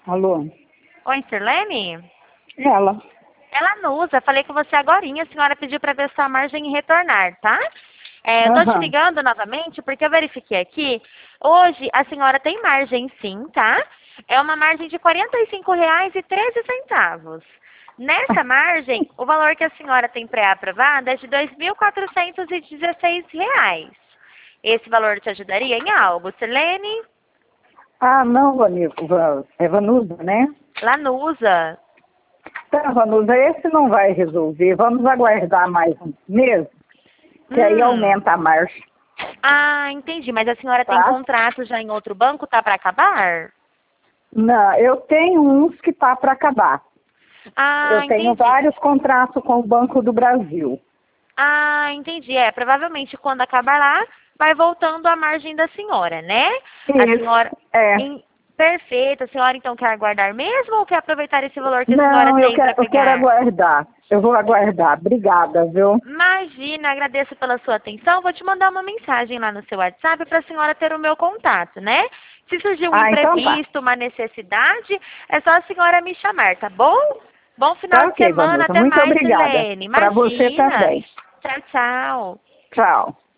Alô? Oi, Sirlene? Ela. Ela não usa, falei com você agorinha, a senhora pediu para ver sua margem e retornar, tá? Eu tô te Aham. ligando novamente porque eu verifiquei aqui, hoje a senhora tem margem sim, tá? É uma margem de R$ 45,13. Nessa margem, o valor que a senhora tem pré-aprovado é de R$ 2.416. Esse valor te ajudaria em algo, Sirlene? Ah, não, é Vanusa, né? Lanusa. Tá, Vanusa, esse não vai resolver. Vamos aguardar mais um mês, que aí Hum. aumenta a margem, Ah, entendi. Mas a senhora tem tá? contrato já em outro banco, tá para acabar? Não, eu tenho uns que tá para acabar. Ah, Eu tenho entendi. vários contratos com o Banco do Brasil. Ah, entendi. Provavelmente quando acabar lá, vai voltando a margem da senhora, né? A Isso, senhora. é. Perfeito. A senhora então quer aguardar mesmo ou quer aproveitar esse valor que a senhora Não, tem para eu quero pegar? aguardar. Eu vou aguardar. Obrigada, viu? Imagina, agradeço pela sua atenção. Vou te mandar uma mensagem lá no seu WhatsApp para a senhora ter o meu contato, né? Se surgir um Ah, então tá. imprevisto, uma necessidade, é só a senhora me chamar, tá bom? Bom final Tá de ok, semana. Vanusa. Até Muito mais, obrigada. Silene. Para você Imagina. também. Tchau, tchau. Tchau.